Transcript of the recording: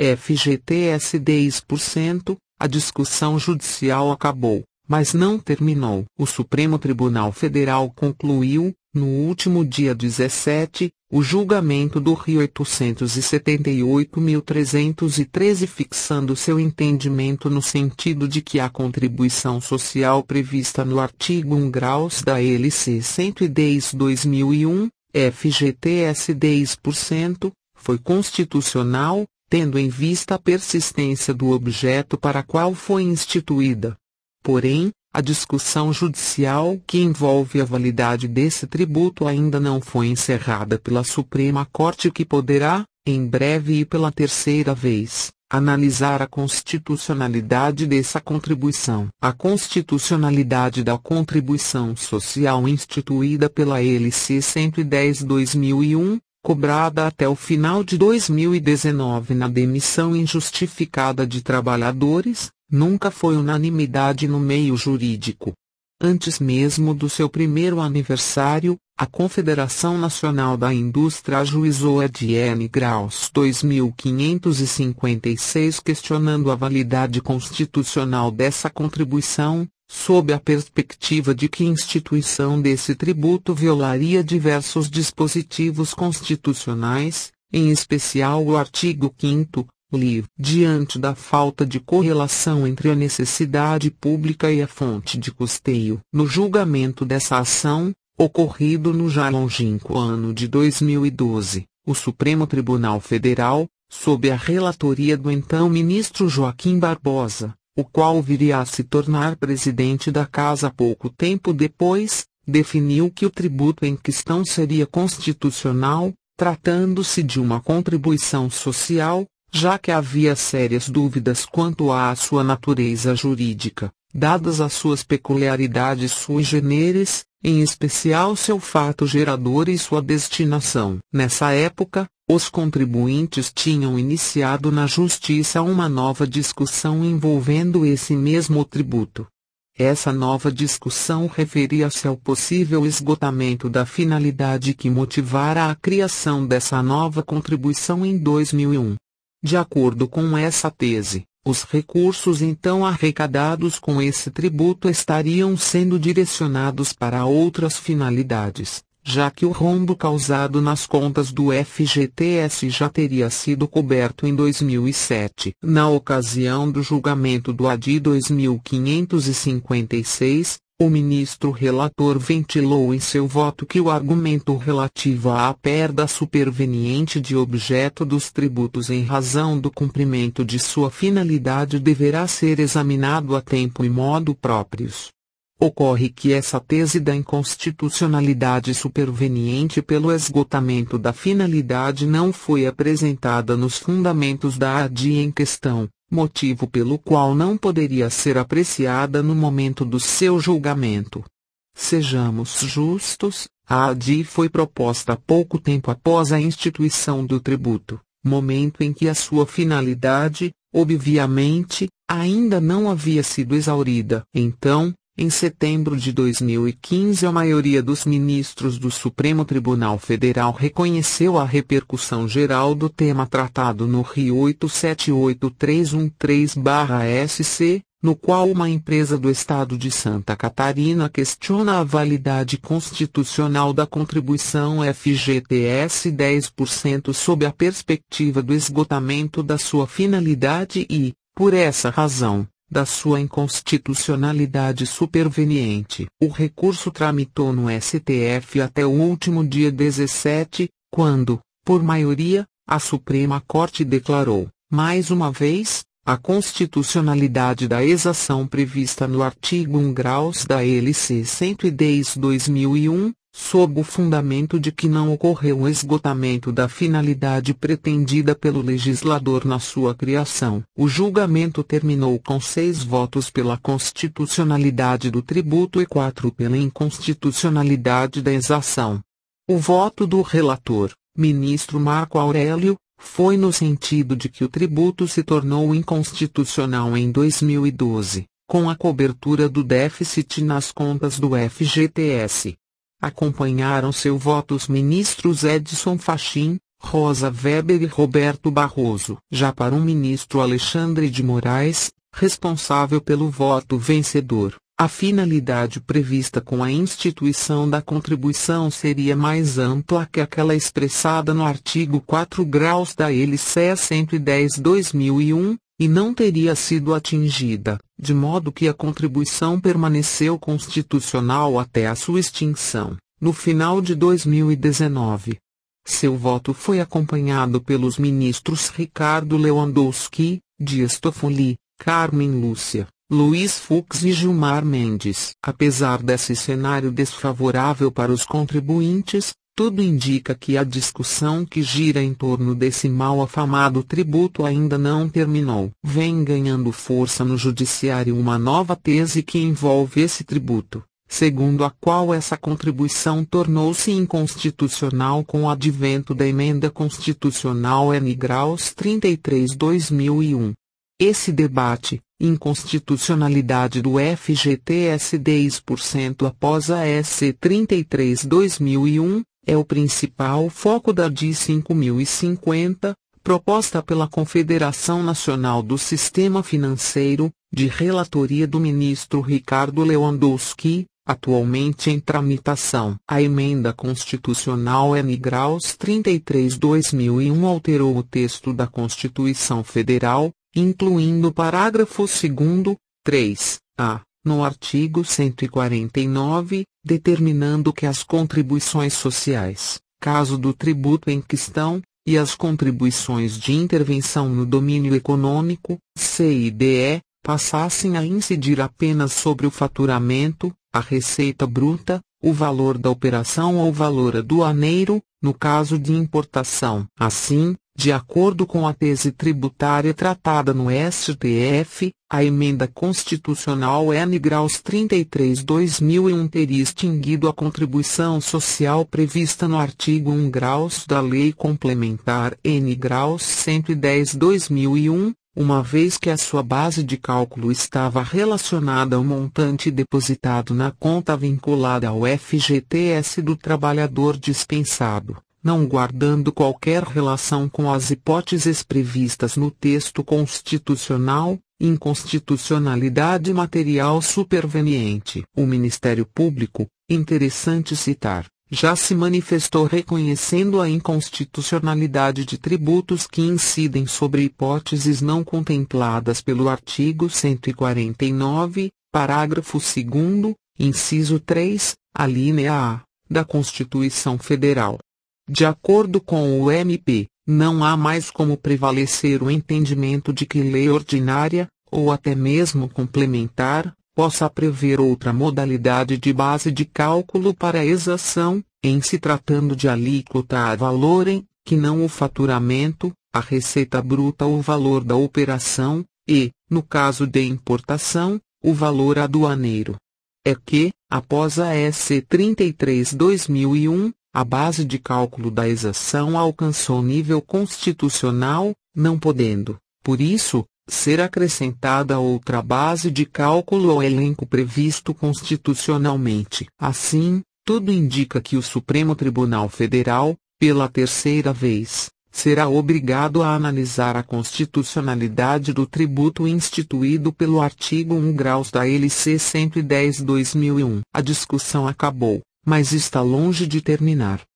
FGTS 10%, a discussão judicial acabou, mas não terminou. O Supremo Tribunal Federal concluiu, no último dia 17, o julgamento do Rio 878.313, fixando seu entendimento no sentido de que a contribuição social prevista no artigo 1 graus da LC 110/2001, FGTS 10%, foi constitucional, tendo em vista a persistência do objeto para qual foi instituída. Porém, a discussão judicial que envolve a validade desse tributo ainda não foi encerrada pela Suprema Corte, que poderá, em breve e pela terceira vez, analisar a constitucionalidade dessa contribuição. A constitucionalidade da contribuição social instituída pela LC 110/2001, cobrada até o final de 2019 na demissão injustificada de trabalhadores, nunca foi unanimidade no meio jurídico. Antes mesmo do seu primeiro aniversário, a Confederação Nacional da Indústria ajuizou a DN Graus 2556, questionando a validade constitucional dessa contribuição, sob a perspectiva de que a instituição desse tributo violaria diversos dispositivos constitucionais, em especial o artigo 5º, diante da falta de correlação entre a necessidade pública e a fonte de custeio. No julgamento dessa ação, ocorrido no já longínquo ano de 2012, o Supremo Tribunal Federal, sob a relatoria do então ministro Joaquim Barbosa, o qual viria a se tornar presidente da Casa pouco tempo depois, definiu que o tributo em questão seria constitucional, tratando-se de uma contribuição social, já que havia sérias dúvidas quanto à sua natureza jurídica, dadas as suas peculiaridades sui generis, em especial seu fato gerador e sua destinação. Nessa época, os contribuintes tinham iniciado na Justiça uma nova discussão envolvendo esse mesmo tributo. Essa nova discussão referia-se ao possível esgotamento da finalidade que motivara a criação dessa nova contribuição em 2001. De acordo com essa tese, os recursos então arrecadados com esse tributo estariam sendo direcionados para outras finalidades, já que o rombo causado nas contas do FGTS já teria sido coberto em 2007. Na ocasião do julgamento do ADI 2556, o ministro relator ventilou em seu voto que o argumento relativo à perda superveniente de objeto dos tributos em razão do cumprimento de sua finalidade deverá ser examinado a tempo e modo próprios. Ocorre que essa tese da inconstitucionalidade superveniente pelo esgotamento da finalidade não foi apresentada nos fundamentos da ADI em questão, motivo pelo qual não poderia ser apreciada no momento do seu julgamento. Sejamos justos, a ADI foi proposta pouco tempo após a instituição do tributo, momento em que a sua finalidade, obviamente, ainda não havia sido exaurida. Então, em setembro de 2015, a maioria dos ministros do Supremo Tribunal Federal reconheceu a repercussão geral do tema tratado no Rio 878313/SC, no qual uma empresa do estado de Santa Catarina questiona a validade constitucional da contribuição FGTS 10% sob a perspectiva do esgotamento da sua finalidade e, por essa razão, da sua inconstitucionalidade superveniente. O recurso tramitou no STF até o último dia 17, quando, por maioria, a Suprema Corte declarou, mais uma vez, a constitucionalidade da exação prevista no artigo 1 graus da LC 110/2001, sob o fundamento de que não ocorreu o esgotamento da finalidade pretendida pelo legislador na sua criação. O julgamento terminou com 6 votos pela constitucionalidade do tributo e 4 pela inconstitucionalidade da exação. O voto do relator, ministro Marco Aurélio, foi no sentido de que o tributo se tornou inconstitucional em 2012, com a cobertura do déficit nas contas do FGTS. Acompanharam seu voto os ministros Edson Fachin, Rosa Weber e Roberto Barroso. Já para o ministro Alexandre de Moraes, responsável pelo voto vencedor, a finalidade prevista com a instituição da contribuição seria mais ampla que aquela expressada no artigo 4 graus da LC 110/2001, e não teria sido atingida, de modo que a contribuição permaneceu constitucional até a sua extinção, no final de 2019. Seu voto foi acompanhado pelos ministros Ricardo Lewandowski, Dias Toffoli, Carmen Lúcia, Luiz Fux e Gilmar Mendes. Apesar desse cenário desfavorável para os contribuintes, tudo indica que a discussão que gira em torno desse mal afamado tributo ainda não terminou. Vem ganhando força no judiciário uma nova tese que envolve esse tributo, segundo a qual essa contribuição tornou-se inconstitucional com o advento da Emenda Constitucional N. Graus 33/2001. Esse debate, inconstitucionalidade do FGTS 10% após a SC 33/2001, é o principal foco da DI 5050, proposta pela Confederação Nacional do Sistema Financeiro, de relatoria do ministro Ricardo Lewandowski, atualmente em tramitação. A Emenda Constitucional N. Graus 33/2001 alterou o texto da Constituição Federal, incluindo o parágrafo 2º, 3a, no artigo 149, determinando que as contribuições sociais, caso do tributo em questão, e as contribuições de intervenção no domínio econômico, CIDE, passassem a incidir apenas sobre o faturamento, a receita bruta, o valor da operação ou o valor aduaneiro, no caso de importação. Assim, de acordo com a tese tributária tratada no STF, a Emenda Constitucional N. Graus 33/2001 teria extinguido a contribuição social prevista no artigo 1 graus da Lei Complementar N. Graus 110/2001, uma vez que a sua base de cálculo estava relacionada ao montante depositado na conta vinculada ao FGTS do trabalhador dispensado, não guardando qualquer relação com as hipóteses previstas no texto constitucional, inconstitucionalidade material superveniente. O Ministério Público, interessante citar, já se manifestou reconhecendo a inconstitucionalidade de tributos que incidem sobre hipóteses não contempladas pelo artigo 149, parágrafo 2º, inciso 3, alínea A, da Constituição Federal. De acordo com o MP, não há mais como prevalecer o entendimento de que lei ordinária, ou até mesmo complementar, possa prever outra modalidade de base de cálculo para a exação, em se tratando de alíquota a valorem, que não o faturamento, a receita bruta ou o valor da operação, e, no caso de importação, o valor aduaneiro. É que, após a SC 33/2001, a base de cálculo da exação alcançou nível constitucional, não podendo, por isso, ser acrescentada outra base de cálculo ao elenco previsto constitucionalmente. Assim, tudo indica que o Supremo Tribunal Federal, pela terceira vez, será obrigado a analisar a constitucionalidade do tributo instituído pelo artigo 1 graus da LC 110/2001. A discussão acabou, mas está longe de terminar.